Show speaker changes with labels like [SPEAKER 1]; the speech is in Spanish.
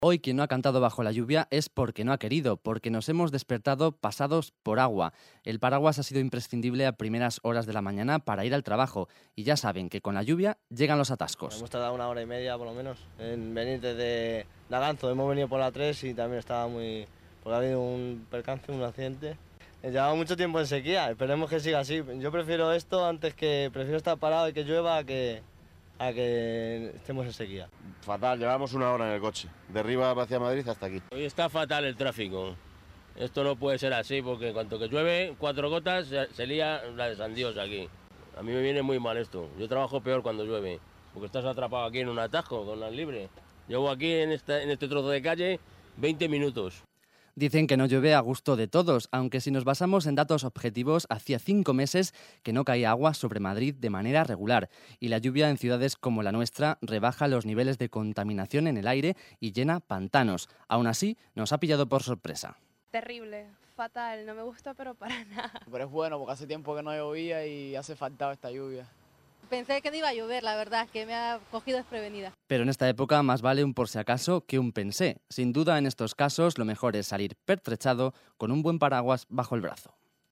[SPEAKER 1] Hoy quien no ha cantado bajo la lluvia es porque no ha querido, porque nos hemos despertado pasados por agua. El paraguas ha sido imprescindible a primeras horas de la mañana para ir al trabajo y ya saben que con la lluvia llegan los atascos.
[SPEAKER 2] Hemos tardado 1 hora y media por lo menos en venir desde Daganzo. Hemos venido por la 3 y también estaba muy... porque ha habido un percance, un accidente. Llevamos mucho tiempo en sequía, esperemos que siga así. Yo prefiero esto prefiero estar parado y que llueva a que estemos en sequía.
[SPEAKER 3] Fatal, llevamos 1 hora en el coche, de arriba hacia Madrid hasta aquí.
[SPEAKER 4] Hoy está fatal el tráfico. Esto no puede ser así porque en cuanto que llueve, 4 gotas, se lía la de San Dios aquí. A mí me viene muy mal esto. Yo trabajo peor cuando llueve, porque estás atrapado aquí en un atajo con la libre. Llevo aquí en este trozo de calle 20 minutos.
[SPEAKER 1] Dicen que no llueve a gusto de todos, aunque si nos basamos en datos objetivos, hacía 5 meses que no caía agua sobre Madrid de manera regular y la lluvia en ciudades como la nuestra rebaja los niveles de contaminación en el aire y llena pantanos. Aún así, nos ha pillado por sorpresa.
[SPEAKER 5] Terrible, fatal, no me gusta pero para nada.
[SPEAKER 6] Pero es bueno porque hace tiempo que no llovía y hace falta esta lluvia.
[SPEAKER 7] Pensé que no iba a llover, la verdad, que me ha cogido desprevenida.
[SPEAKER 1] Pero en esta época más vale un por si acaso que un pensé. Sin duda en estos casos lo mejor es salir pertrechado con un buen paraguas bajo el brazo.